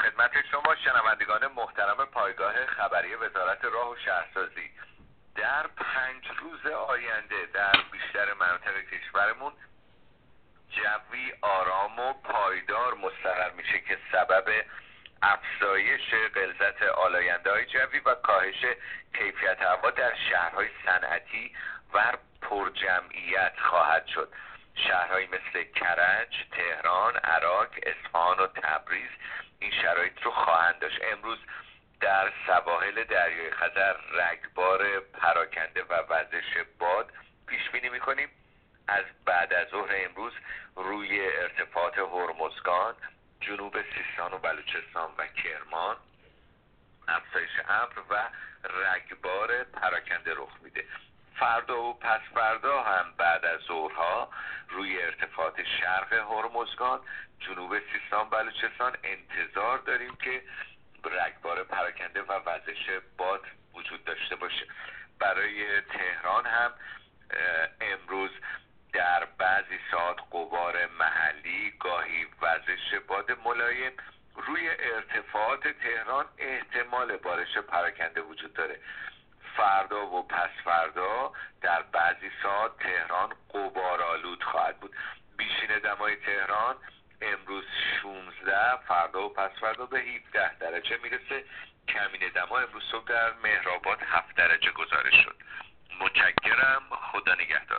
خدمت شما شنوندگان محترم پایگاه خبری وزارت راه و شهرسازی. در 5 روز آینده در بیشتر مناطق کشورمون جوی آرام و پایدار مستقر میشه که سبب افزایش غلظت آلاینده‌های جوی و کاهش کیفیت هوا در شهرهای صنعتی و پرجمعیت خواهد شد. شهرهایی مثل کرج، تهران، عراق، اصفهان و تبریز این شرایط رو خواهند داشت. امروز در سواحل دریای خزر رگبار پراکنده و وزش باد پیش بینی می‌کنیم. از بعد از ظهر امروز روی ارتفاعات هرمزگان، جنوب سیستان و بلوچستان و کرمان افزایش ابر و رگبار پراکنده رخ میده. فردا و پس فردا هم بعد از ظهرها روی ارتفاعات شرق هرمزگان، جنوب سیستان، بلوچستان انتظار داریم که رگبار پراکنده و وزش باد وجود داشته باشه. برای تهران هم امروز در بعضی ساعات غبار محلی، گاهی وزش باد ملایم. روی ارتفاعات تهران احتمال بارش پراکنده وجود داره. فردا و پس فردا در بعضی ساعات تهران غبارآلود خواهد بود. بیشین دمای تهران امروز 16، فردا و پس فردا به 17 درجه میرسه. کمین دما امروز صبح در مهرآباد 7 درجه گزارش شد. متشکرم. خدا نگهدار.